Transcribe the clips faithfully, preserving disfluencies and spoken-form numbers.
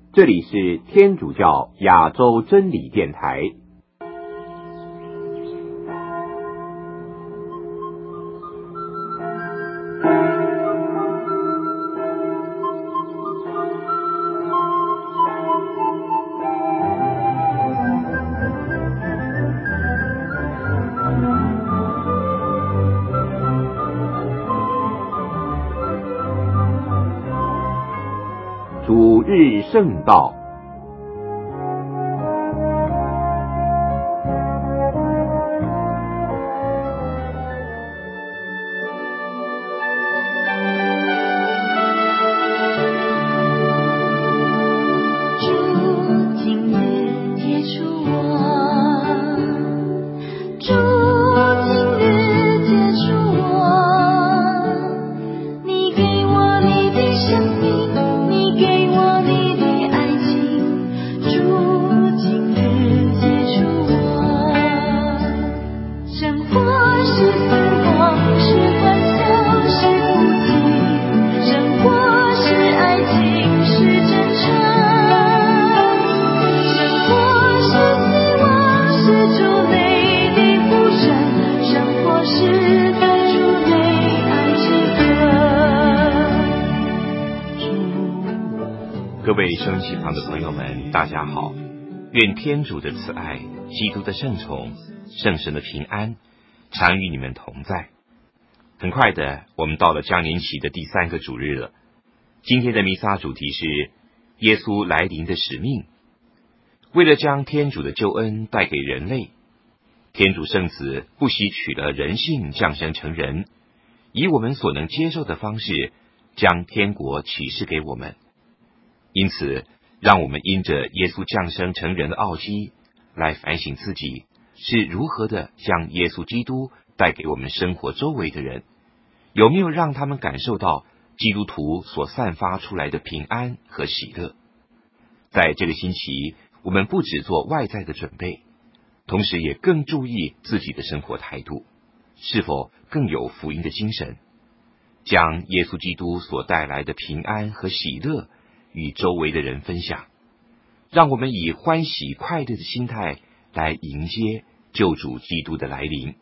这里是天主教亚洲真理电台。主日圣道，各位收音机旁的朋友们，大家好！愿天主的慈爱、基督的圣宠、圣神的平安常与你们同在。很快的，我们到了降临期的第三个主日了。今天的弥撒主题是耶稣来临的使命。为了将天主的救恩带给人类，天主圣子不惜取了人性，降生成人，以我们所能接受的方式将天国启示给我们。因此，让我们因着耶稣降生成人的奥迹，来反省自己是如何的将耶稣基督带给我们生活周围的人，有没有让他们感受到基督徒所散发出来的平安和喜乐。在这个星期，我们不只做外在的准备，同时也更注意自己的生活态度，是否更有福音的精神，将耶稣基督所带来的平安和喜乐与周围的人分享，让我们以欢喜快乐的心态来迎接救主基督的来临。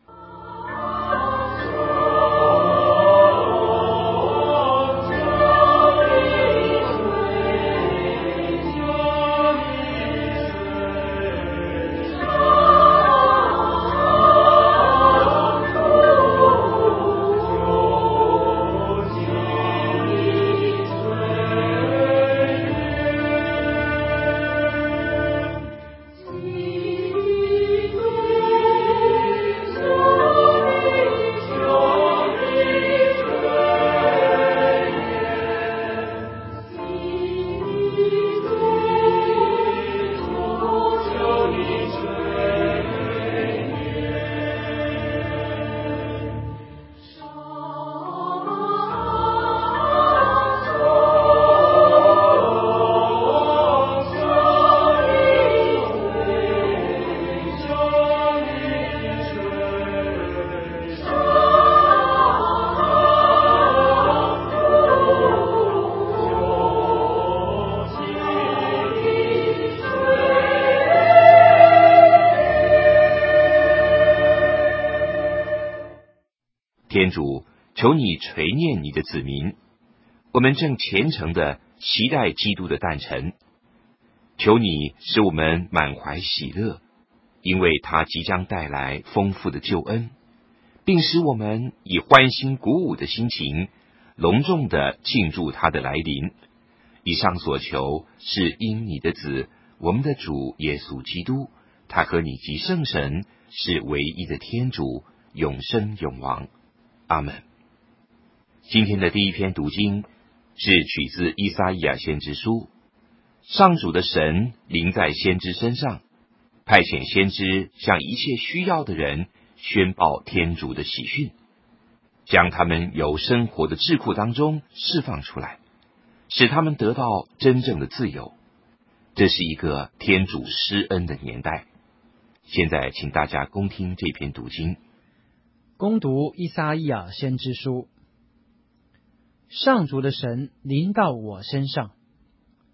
天主，求你垂念你的子民，我们正虔诚地期待基督的诞辰。求你使我们满怀喜乐，因为他即将带来丰富的救恩，并使我们以欢欣鼓舞的心情，隆重地庆祝他的来临。以上所求是因你的子，我们的主耶稣基督，他和你及圣神是唯一的天主，永生永王。阿们。今天的第一篇读经是取自依撒意亚先知书。上主的神临在先知身上，派遣先知向一切需要的人宣报天主的喜讯，将他们由生活的桎梏当中释放出来，使他们得到真正的自由。这是一个天主施恩的年代。现在请大家恭听这篇读经。 恭读依撒意亚先知书。上主的神临到我身上，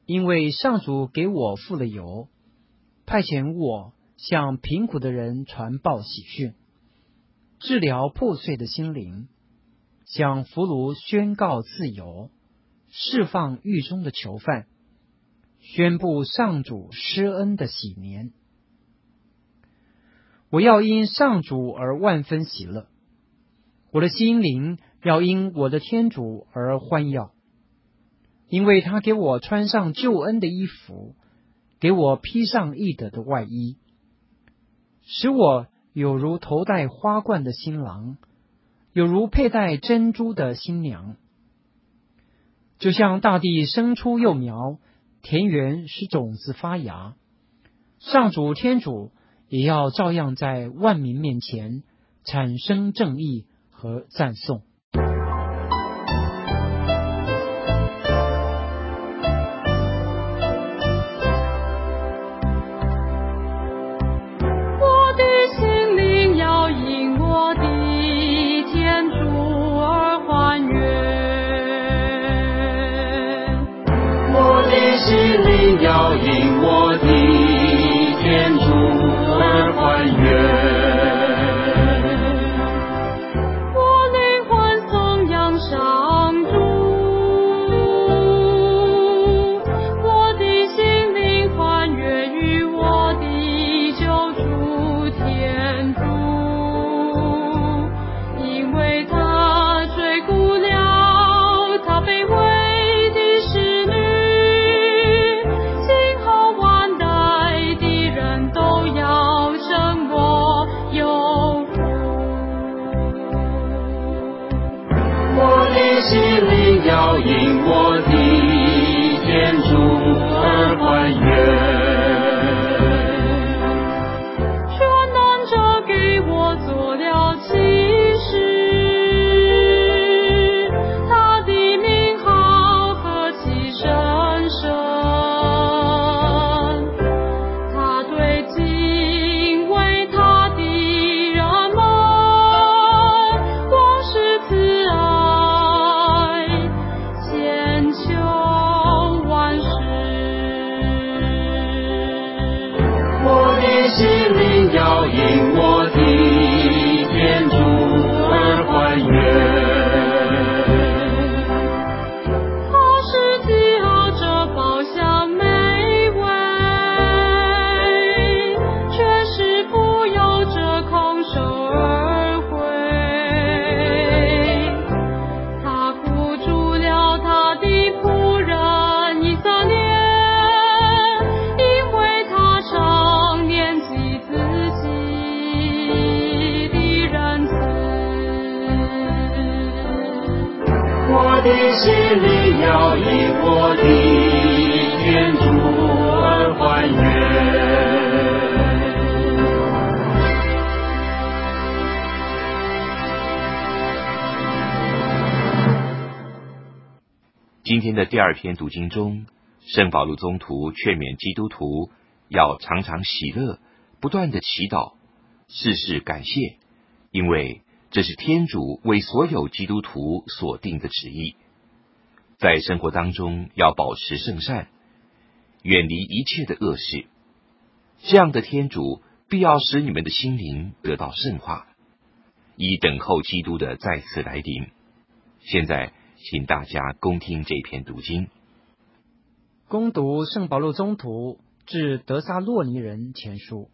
因为上主给我付了油，派遣我向贫苦的人传报喜讯，治疗破碎的心灵，向俘虏宣告自由，释放狱中的囚犯，宣布上主施恩的喜年。我要因上主而万分喜乐，我的心灵要因我的天主而欢跃，因为他给我穿上救恩的衣服，给我披上义德的外衣，使我有如头戴花冠的新郎，有如佩戴珍珠的新娘。就像大地生出幼苗，田园使种子发芽，上主天主也要照样在万民面前产生正义和赞颂。 我的心灵要因我的天主而欢悦，我的心灵要因我的天主而欢悦。要因我的天主而欢悦，全能者给我做了启示，他的名号何其神圣，他对敬畏他的人们光是慈爱，千秋万世。我的心灵要因我的天主而欢悦，他是记号着宝香美味，却是不由着空手而回。他扶助了他的仆人以色列，因为他常念及自己的仁慈。我的心灵要因我的天主而欢悦。 今天的第二篇读经中，圣保禄宗徒劝勉基督徒要常常喜乐，不断的祈祷，事事感谢，因为这是天主为所有基督徒所定的旨意。在生活当中要保持圣善，远离一切的恶事。这样的天主必要使你们的心灵得到圣化，以等候基督的再次来临。现在请大家恭听这篇读经。 恭读圣保禄宗徒致得撒洛尼人前书。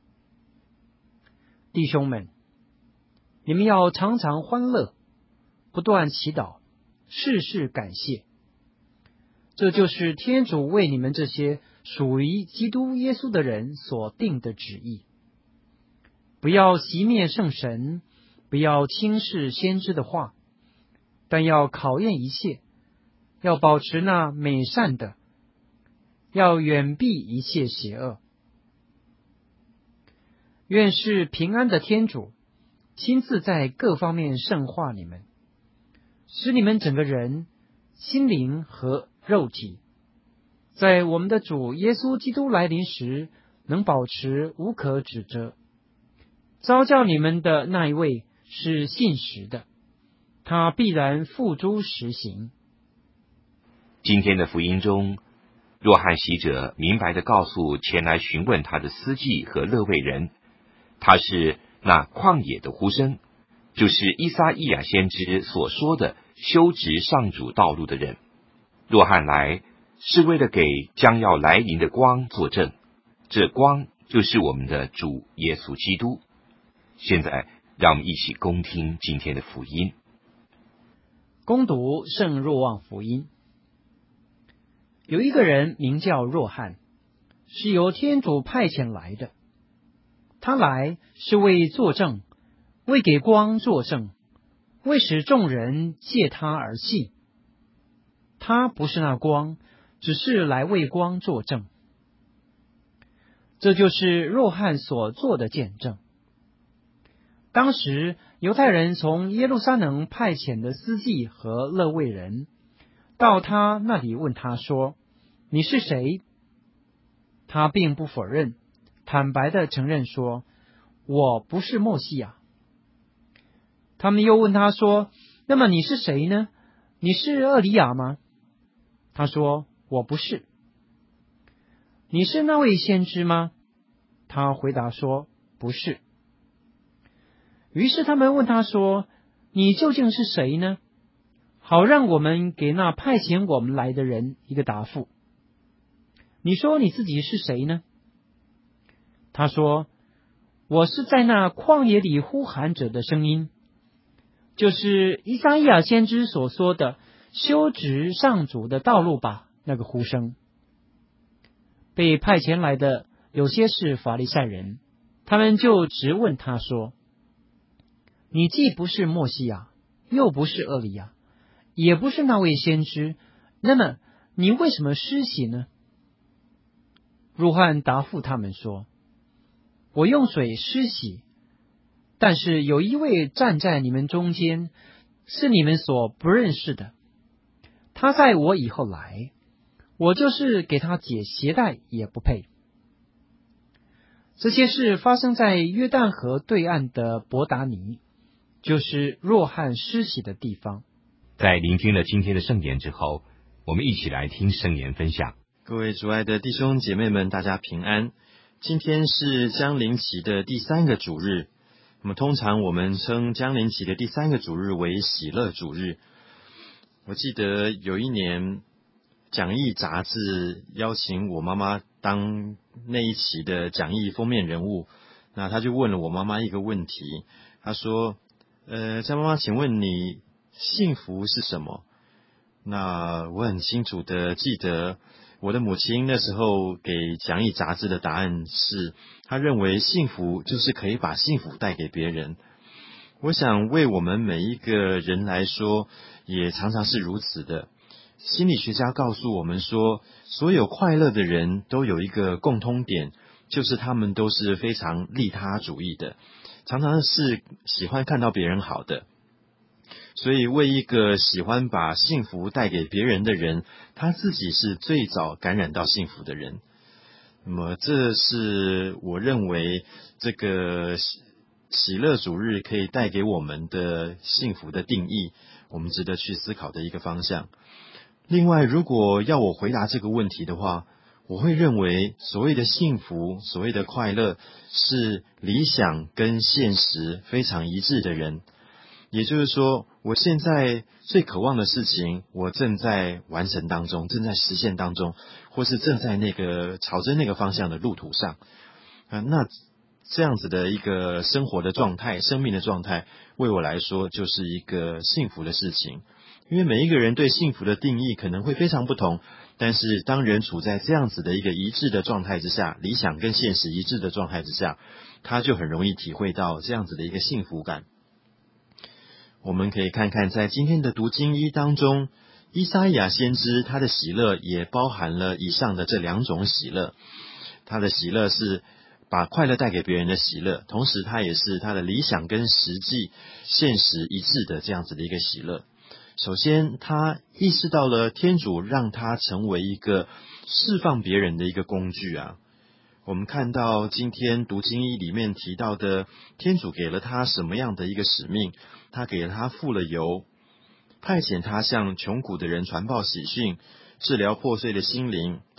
弟兄们，你们要常常欢乐，不断祈祷，事事感谢。这就是天主为你们这些属于基督耶稣的人所定的旨意。不要熄灭圣神，不要轻视先知的话，但要考验一切，要保持那美善的，要远避一切邪恶。愿是平安的天主亲自在各方面圣化你们，使你们整个人、心灵和肉体，在我们的主耶稣基督来临时，能保持无可指责。召叫你们的那一位是信实的，他必然付诸实行。 今天的福音中， 若翰洗者明白地告诉前来询问他的司祭和勒未人，他是那旷野的呼声，就是依撒意亚先知所说的修直上主道路的人。若翰来是为了给将要来临的光作证，这光就是我们的主耶稣基督。现在让我们一起恭听今天的福音。 恭读圣若望福音。有一个人名叫若翰，是由天主派遣来的。他来是为作证，为给光作证，为使众人借他而信。他不是那光，只是来为光作证。这就是若翰所做的见证。当时犹太人从耶路撒冷派遣的司祭和勒未人到他那里问他说，你是谁？他并不否认，坦白地承认说，我不是默西亚。他们又问他说，那么你是谁呢？你是厄里亚吗？他说，我不是。你是那位先知吗？他回答说，不是。于是他们问他说，你究竟是谁呢？好让我们给那派遣我们来的人一个答复。你说你自己是谁呢？他说，我是在那旷野里呼喊者的声音，就是依撒意亚先知所说的修直上主的道路吧，那个呼声。被派遣来的有些是法利赛人，他们就直问他说，你既不是默西亚，又不是厄里亚，也不是那位先知，那么你为什么施洗呢？若翰答复他们说，我用水施洗，但是有一位站在你们中间，是你们所不认识的，他在我以后来，我就是给他解鞋带也不配。这些事发生在约旦河对岸的伯达尼，就是若翰施洗的地方。 在聆听了今天的圣言之后，我们一起来听圣言分享。 各位主爱的弟兄姐妹们，大家平安。今天是将临期的第三个主日，那么通常我们称将临期的第三个主日为喜乐主日。我记得有一年讲义杂志邀请我妈妈当那一期的讲义封面人物，那他就问了我妈妈一个问题，他说呃，张妈妈，请问你幸福是什么？那我很清楚的记得我的母亲那时候给讲义杂志的答案是，她认为幸福就是可以把幸福带给别人。我想为我们每一个人来说，也常常是如此的。心理学家告诉我们说，所有快乐的人都有一个共通点，就是他们都是非常利他主义的，常常是喜欢看到别人好的。所以为一个喜欢把幸福带给别人的人，他自己是最早感染到幸福的人。那么这是我认为这个喜乐主日可以带给我们的幸福的定义，我们值得去思考的一个方向。另外，如果要我回答这个问题的话，我会认为所谓的幸福，所谓的快乐，是理想跟现实非常一致的人。也就是说，我现在最渴望的事情，我正在完成当中，正在实现当中，或是正在那个朝着那个方向的路途上。啊，那这样子的一个生活的状态，生命的状态，为我来说就是一个幸福的事情。因为每一个人对幸福的定义可能会非常不同，但是当人处在这样子的一个一致的状态之下，理想跟现实一致的状态之下，他就很容易体会到这样子的一个幸福感。我们可以看看在今天的读经一当中，依撒意亚先知他的喜乐也包含了以上的这两种喜乐。他的喜乐是把快乐带给别人的喜乐，同时他也是他的理想跟实际现实一致的这样子的一个喜乐。首先他意识到了天主让他成为一个释放别人的一个工具啊。我们看到今天读经一里面提到的，天主给了他什么样的一个使命，他给了他付了油，派遣他向穷苦的人传报喜讯，治疗破碎的心灵，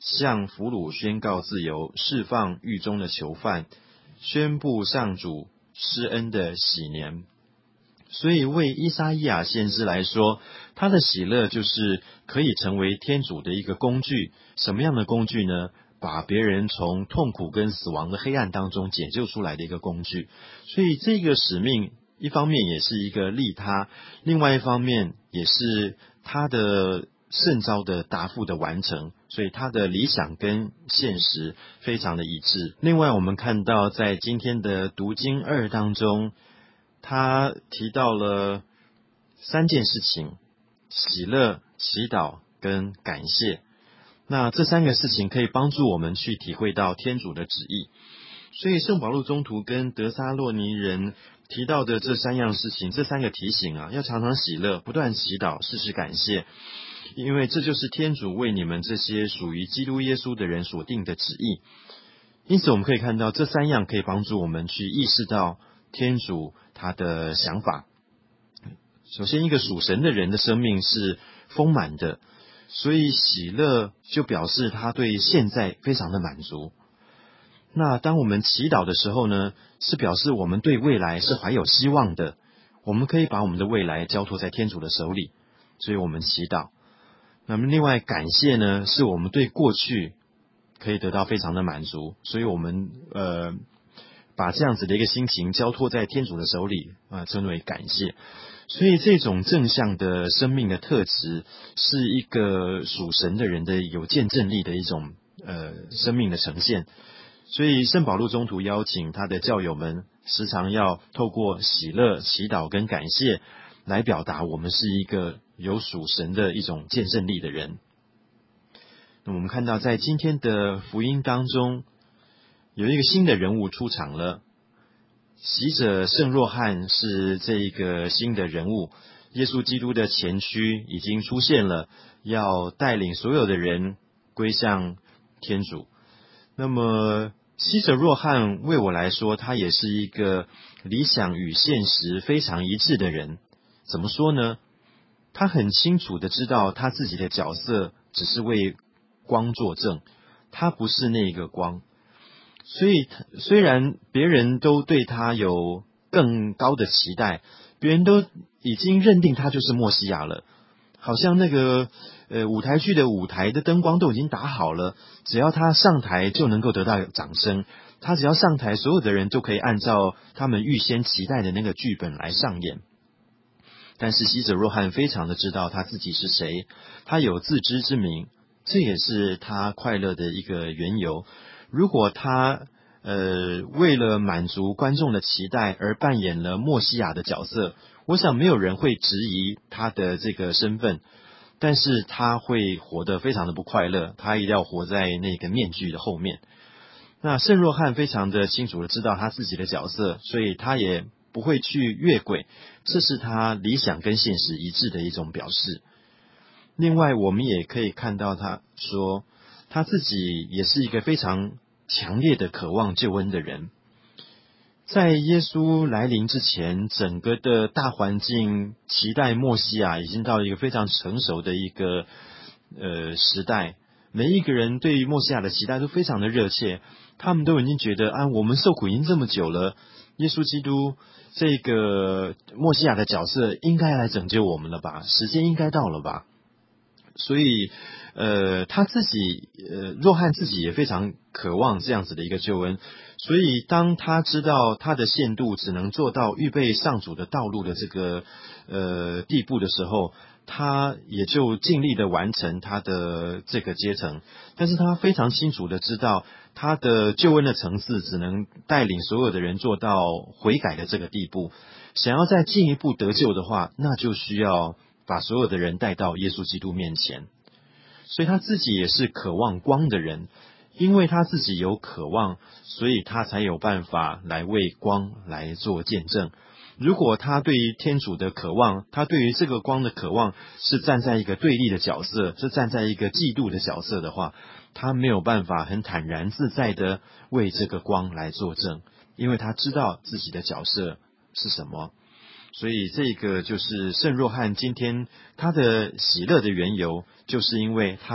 向俘虏宣告自由，释放狱中的囚犯，宣布上主施恩的喜年。所以为依撒意亚先知来说，他的喜乐就是可以成为天主的一个工具。什么样的工具呢？把别人从痛苦跟死亡的黑暗当中解救出来的一个工具。所以这个使命一方面也是一个利他，另外一方面也是他的圣召的答复的完成，所以他的理想跟现实非常的一致。另外我们看到在今天的读经二当中，他提到了三件事情：喜乐、祈祷跟感谢。那这三个事情可以帮助我们去体会到天主的旨意。所以圣保禄宗徒跟德撒洛尼人提到的这三样事情，这三个提醒啊，要常常喜乐，不断祈祷，时时感谢，因为这就是天主为你们这些属于基督耶稣的人所定的旨意。因此我们可以看到这三样可以帮助我们去意识到天主他的想法。首先，一个属神的人的生命是丰满的，所以喜乐就表示他对现在非常的满足。那当我们祈祷的时候呢，是表示我们对未来是怀有希望的，我们可以把我们的未来交托在天主的手里，所以我们祈祷。那么另外感谢呢，是我们对过去可以得到非常的满足，所以我们呃把这样子的一个心情交托在天主的手里啊、呃，称为感谢。所以这种正向的生命的特质，是一个属神的人的有见证力的一种呃生命的呈现。所以圣保禄宗徒邀请他的教友们，时常要透过喜乐、祈祷跟感谢，来表达我们是一个有属神的一种见证力的人。那我们看到在今天的福音当中，有一个新的人物出场了。洗者圣若翰是这个新的人物，耶稣基督的前驱已经出现了，要带领所有的人归向天主。那么洗者若翰为我来说，他也是一个理想与现实非常一致的人。怎么说呢？他很清楚的知道他自己的角色只是为光作证，他不是那个光。所以虽然别人都对他有更高的期待，别人都已经认定他就是默西亚了，好像那个呃舞台剧的舞台的灯光都已经打好了，只要他上台就能够得到掌声，他只要上台，所有的人都可以按照他们预先期待的那个剧本来上演。但是洗者若翰非常的知道他自己是谁，他有自知之明，这也是他快乐的一个缘由。如果他呃为了满足观众的期待而扮演了默西亚的角色，我想没有人会质疑他的这个身份，但是他会活得非常的不快乐，他一定要活在那个面具的后面。那圣若翰非常的清楚的知道他自己的角色，所以他也不会去越轨，这是他理想跟现实一致的一种表示。另外我们也可以看到他说他自己也是一个非常强烈的渴望救恩的人。在耶稣来临之前，整个的大环境期待默西亚已经到了一个非常成熟的一个呃时代，每一个人对于默西亚的期待都非常的热切，他们都已经觉得啊，我们受苦已经这么久了，耶稣基督这个默西亚的角色应该来拯救我们了吧，时间应该到了吧。所以呃，他自己呃，若翰自己也非常渴望这样子的一个救恩，所以当他知道他的限度只能做到预备上主的道路的这个呃地步的时候，他也就尽力的完成他的这个阶层。但是他非常清楚的知道，他的救恩的层次只能带领所有的人做到悔改的这个地步，想要再进一步得救的话，那就需要把所有的人带到耶稣基督面前。所以他自己也是渴望光的人，因为他自己有渴望，所以他才有办法来为光来做见证。如果他对于天主的渴望，他对于这个光的渴望是站在一个对立的角色，是站在一个嫉妒的角色的话，他没有办法很坦然自在的为这个光来作证，因为他知道自己的角色是什么。所以这个就是圣若翰今天他的喜乐的缘由，就是因为他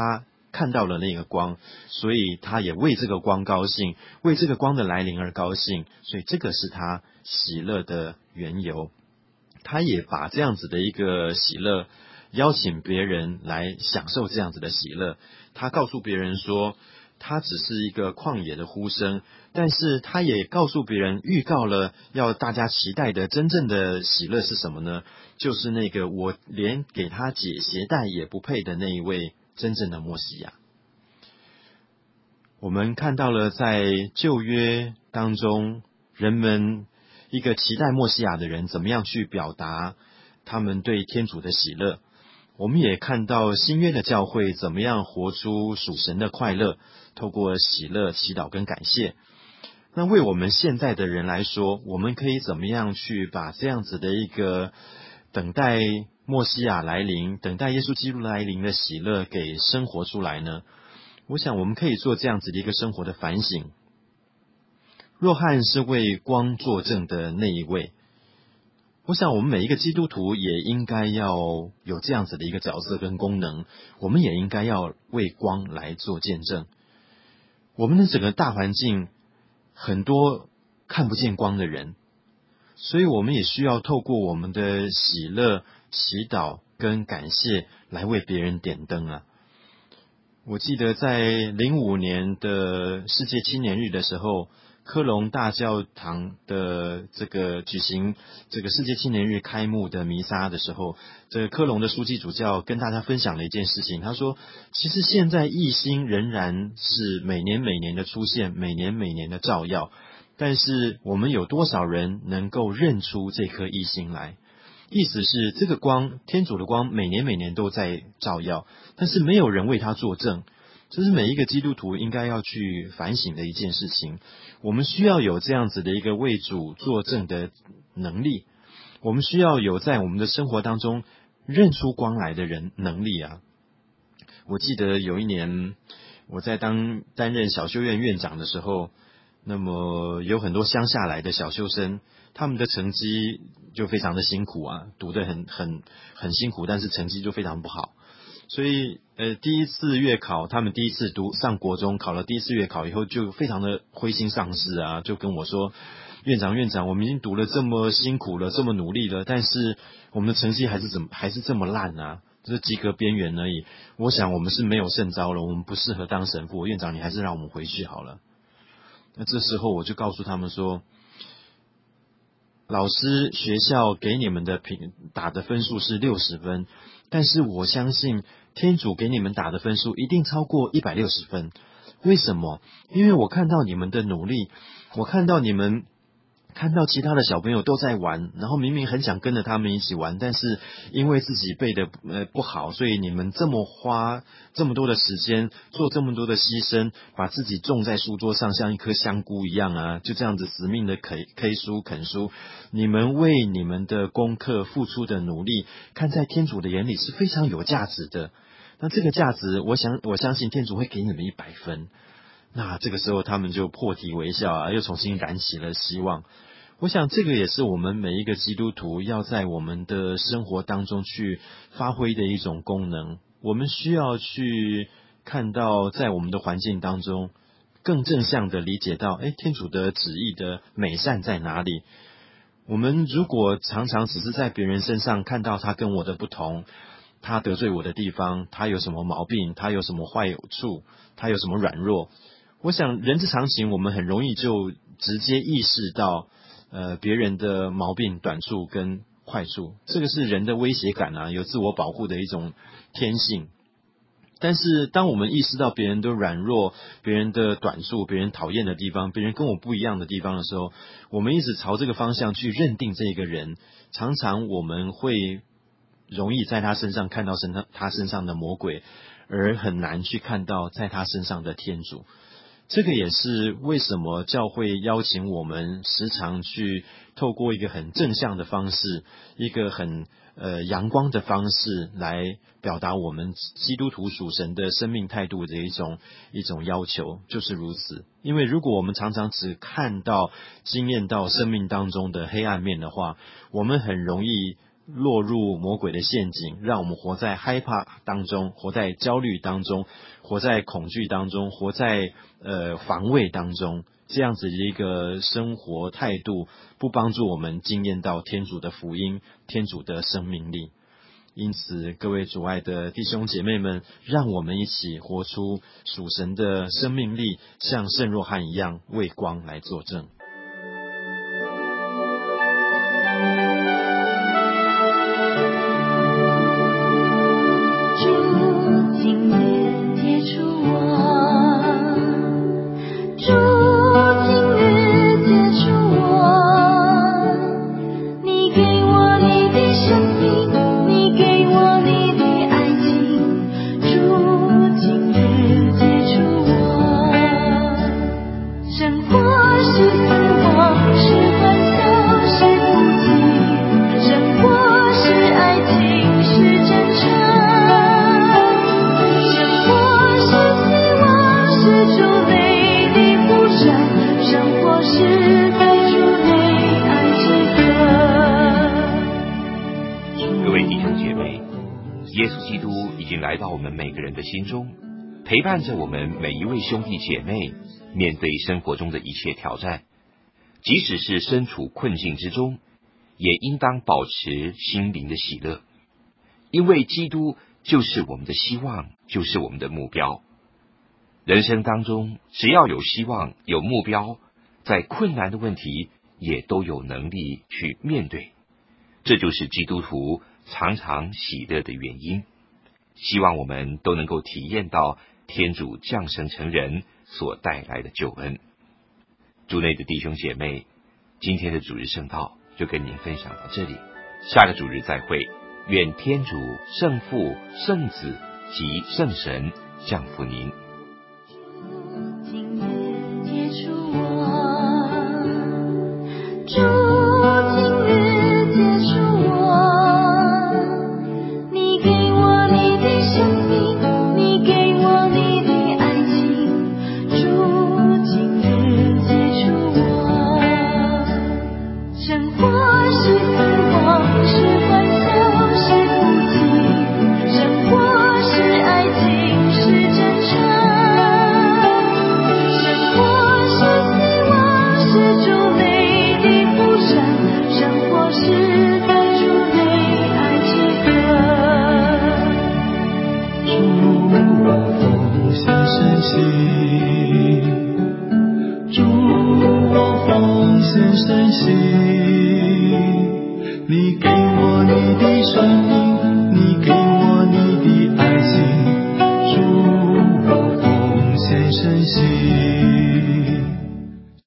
看到了那个光，所以他也为这个光高兴，为这个光的来临而高兴，所以这个是他喜乐的缘由。他也把这样子的一个喜乐邀请别人来享受这样子的喜乐。他告诉别人说他只是一个旷野的呼声，但是他也告诉别人，预告了要大家期待的真正的喜乐是什么呢？就是那个我连给他解鞋带也不配的那一位真正的默西亚。我们看到了在旧约当中，人们一个期待默西亚的人怎么样去表达他们对天主的喜乐。我们也看到新约的教会怎么样活出属神的快乐，透过喜乐、祈祷跟感谢。那为我们现在的人来说，我们可以怎么样去把这样子的一个等待默西亚来临、等待耶稣基督来临的喜乐给生活出来呢？我想我们可以做这样子的一个生活的反省。若翰是为光作证的那一位，我想我们每一个基督徒也应该要有这样子的一个角色跟功能，我们也应该要为光来做见证。我们的整个大环境很多看不见光的人，所以我们也需要透过我们的喜乐、祈祷跟感谢来为别人点灯啊。我记得在零五年的世界青年日的时候，科隆大教堂的这个举行这个世界青年日开幕的弥撒的时候，这个科隆的书记主教跟大家分享了一件事情。他说，其实现在异星仍然是每年每年的出现，每年每年的照耀，但是我们有多少人能够认出这颗异星来？意思是这个光，天主的光每年每年都在照耀，但是没有人为它作证。这是每一个基督徒应该要去反省的一件事情。我们需要有这样子的一个为主作证的能力，我们需要有在我们的生活当中认出光来的人能力啊。我记得有一年我在当担任小修院院长的时候，那么有很多乡下来的小修生，他们的成绩就非常的辛苦啊，读得很很很辛苦，但是成绩就非常不好。所以呃，第一次月考，他们第一次读上国中，考了第一次月考以后，就非常的灰心丧志啊，就跟我说，院长院长，我们已经读了这么辛苦了，这么努力了，但是我们的成绩还是怎么还是这么烂啊，就是及格边缘而已。我想我们是没有圣召了，我们不适合当神父，院长你还是让我们回去好了。那这时候我就告诉他们说，老师学校给你们的评打的分数是六十分，但是我相信天主给你们打的分数一定超过一百六十分。为什么？因为我看到你们的努力，我看到你们看到其他的小朋友都在玩，然后明明很想跟着他们一起玩，但是因为自己背的呃不好，所以你们这么花这么多的时间，做这么多的牺牲，把自己种在书桌上，像一颗香菇一样啊，就这样子死命的 K, K 书啃书。你们为你们的功课付出的努力，看在天主的眼里是非常有价值的。那这个价值，我想我相信天主会给你们一百分。那这个时候他们就破涕为笑啊，又重新燃起了希望。我想这个也是我们每一个基督徒要在我们的生活当中去发挥的一种功能。我们需要去看到在我们的环境当中更正向的理解到，诶，天主的旨意的美善在哪里。我们如果常常只是在别人身上看到他跟我的不同，他得罪我的地方，他有什么毛病，他有什么坏处，他有什么软弱，我想人之常情，我们很容易就直接意识到呃别人的毛病、短处跟坏处，这个是人的威胁感啊，有自我保护的一种天性。但是当我们意识到别人的软弱、别人的短处、别人讨厌的地方、别人跟我不一样的地方的时候，我们一直朝这个方向去认定这个人，常常我们会容易在他身上看到身上他身上的魔鬼，而很难去看到在他身上的天主。这个也是为什么教会邀请我们时常去透过一个很正向的方式，一个很呃阳光的方式来表达我们基督徒属神的生命态度的一种一种要求，就是如此。因为如果我们常常只看到经验到生命当中的黑暗面的话，我们很容易落入魔鬼的陷阱，让我们活在害怕当中，活在焦虑当中，活在恐惧当中，活在呃防卫当中，这样子的一个生活态度，不帮助我们经验到天主的福音，天主的生命力。因此，各位主爱的弟兄姐妹们，让我们一起活出属神的生命力，像圣若翰一样为光来作证。 主今日接触我，主今日接触我，你给我你的生命，你给我你的爱情，主今日接触我，生活是死亡，是欢笑，是哭泣，生活是爱情，是真诚。 各位弟兄姐妹，耶稣基督已经来到我们每个人的心中，陪伴着我们每一位兄弟姐妹，面对生活中的一切挑战，即使是身处困境之中，也应当保持心灵的喜乐，因为基督就是我们的希望，就是我们的目标。人生当中，只要有希望，有目标，再困难的问题也都有能力去面对，这就是基督徒常常喜乐的原因。希望我们都能够体验到天主降生成人所带来的救恩。主内的弟兄姐妹，今天的主日圣道就跟您分享到这里，下个主日再会。愿天主圣父、圣子及圣神降福您。 主今日接触我，你给我你的生命，你给我你的爱情，主今日接触我，生活是死亡，是欢笑，是哭泣，生活是爱情，是真诚，生活是希望，是主内生活是在主内爱之歌， 主我奉献身心，主我奉献身心，你给我你的生命，你给我你的爱情，主我奉献身心。